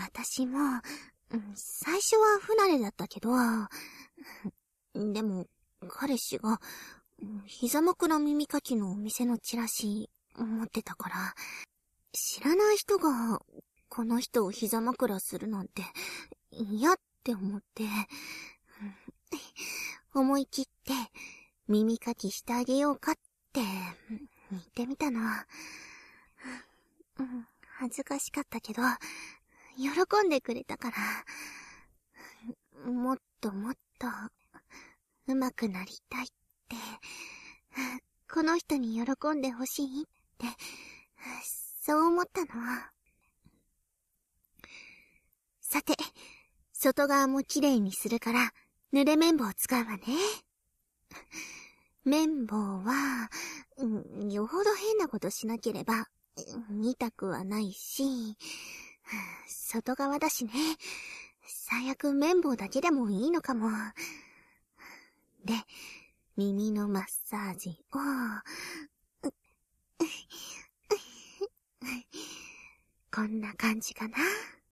私も、最初は不慣れだったけど、でも、彼氏が、膝枕耳かきのお店のチラシ持ってたから、知らない人が、この人を膝枕するなんて、嫌って思って、思い切って耳かきしてあげようかって言ってみたの。恥ずかしかったけど、喜んでくれたから、もっともっと上手くなりたいって、この人に喜んでほしいって、そう思ったの。さて、外側もきれいにするから、濡れ綿棒を使うわね。綿棒は、よほど変なことしなければ、痛くはないし、外側だしね。最悪綿棒だけでもいいのかも。で、耳のマッサージを、こんな感じかな。